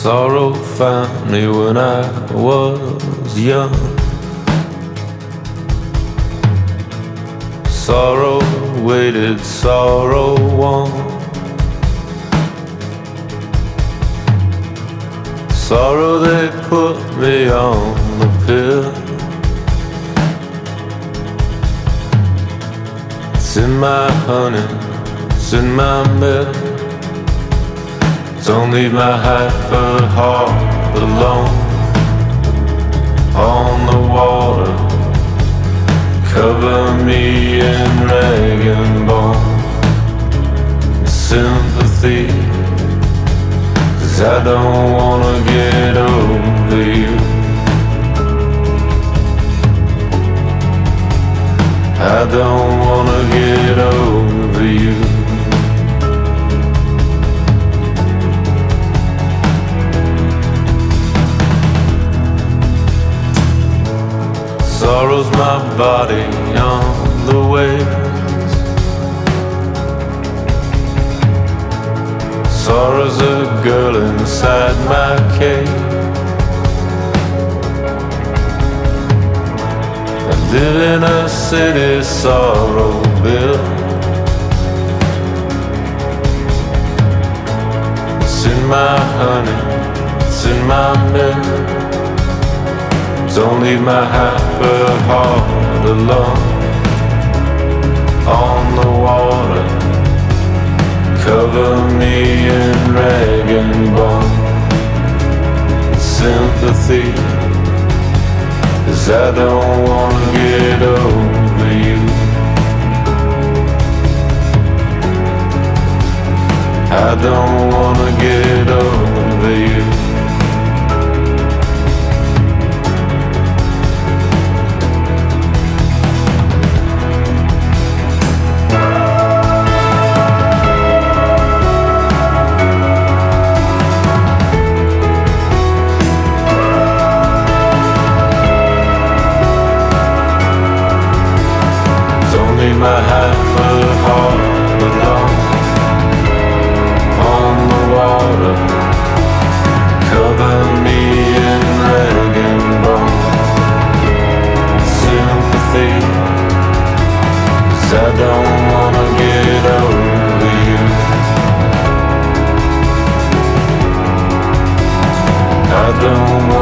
Sorrow found me when I was young. Sorrow waited, sorrow won. Sorrow, they put me on the pill. It's in my honey, it's in my milk. Don't leave my hyper heart alone on the water. Cover me in rag and bone, sympathy, 'cause I don't wanna get over you. I don't wanna get over you. Sorrow's my body on the waves. Sorrow's a girl inside my cave. I live in a city sorrow built. It's in my honey, it's in my milk. Don't leave my hyper heart alone on the water. Cover me in rag and bone, sympathy, 'cause I don't wanna get over you. I don't wanna get over you. My hyper heart alone on the water. Cover me in rag and bone, sympathy, 'cause I don't wanna get over you. I don't